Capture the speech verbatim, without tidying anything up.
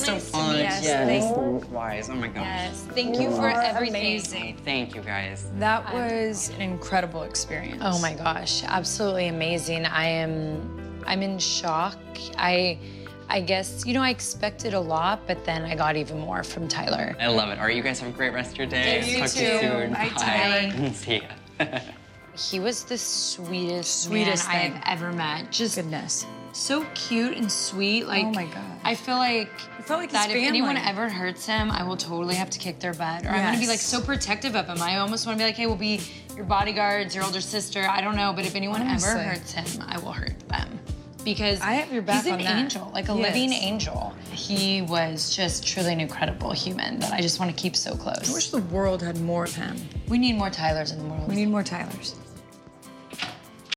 so nice to much. meet you. Yes, Yes, thank wise. Oh my gosh. Yes, thank you for everything. Amazing. Thank you, guys. That was an incredible experience. Oh my gosh, absolutely amazing. I am, I'm in shock. I, I guess, you know, I expected a lot, but then I got even more from Tyler. I love it. All right, you guys have a great rest of your day. You Talk too. to you soon. Bye, Tyler. See ya. He was the sweetest, Sweetest man I thing. have ever met. Just Goodness. so cute and sweet. Like, Oh my God. I feel like, I felt like his that if anyone family. ever hurts him, I will totally have to kick their butt. Or I'm gonna be like Yes. so protective of him. I almost wanna be like, hey, we'll be your bodyguards, your older sister. I don't know, but if anyone Honestly. ever hurts him, I will hurt them. Because I have your back he's an on that. angel, like a He living is. angel. He was just truly an incredible human that I just want to keep so close. I wish the world had more of him. We need more Tylers in the world. We need more Tylers.